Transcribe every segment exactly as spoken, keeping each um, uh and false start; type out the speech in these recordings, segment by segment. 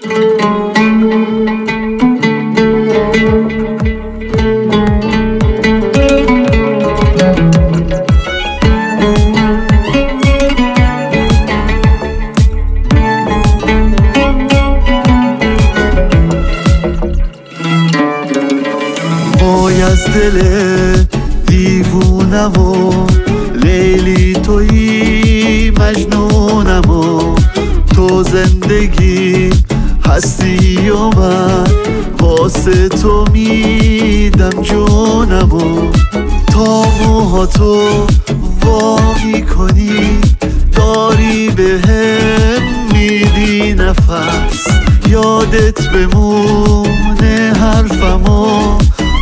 وای از دل دیوونم و لیلی تویی مجنونم و تو زندگی هستی و من واسه تو میدم جونم و تا موهاتو وا میکنی داری بهم میدی نفس یادت بمونه حرفمو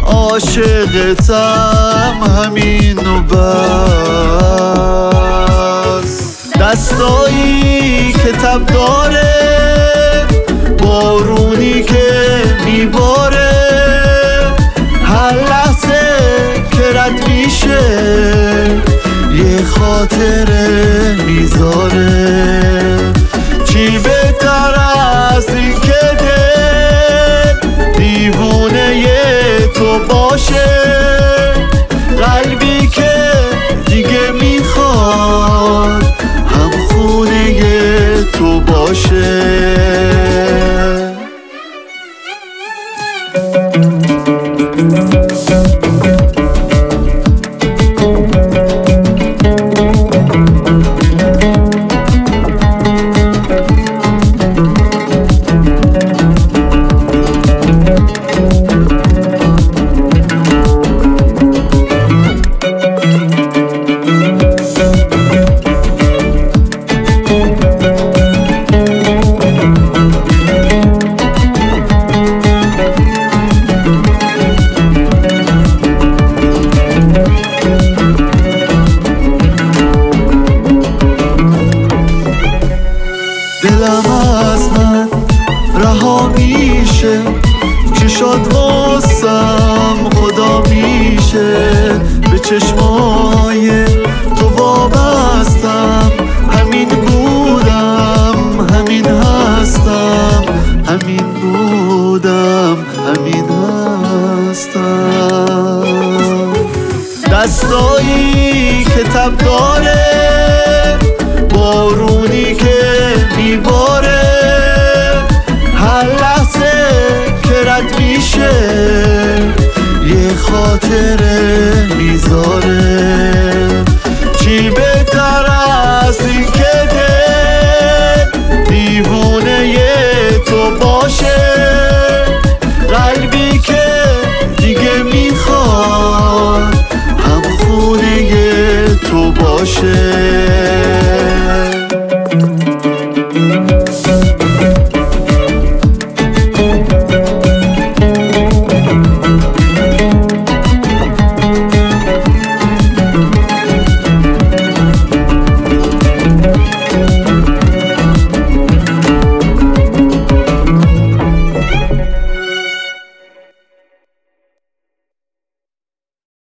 عاشقتم همین و بس دستایی که تب داره بارونی که میباره هر لحظه که رد میشه یه خاطره میذاره چی بهتر از این که دل دیوونه تو باشه قلبی که دیگه میخواد هم خونه تو باشه دلم از من رها میشه چشات واسم خدا میشه به چشمای تو وابستم همین بودم همین هستم همین بودم همین هستم دستایی که تب داره بارونی که میباره هر لحظه که رد میشه یه خاطره میذاره چی بهتر از این که دل دیوونه تو باشه قلبی که دیگه میخواد هم خونه تو باشه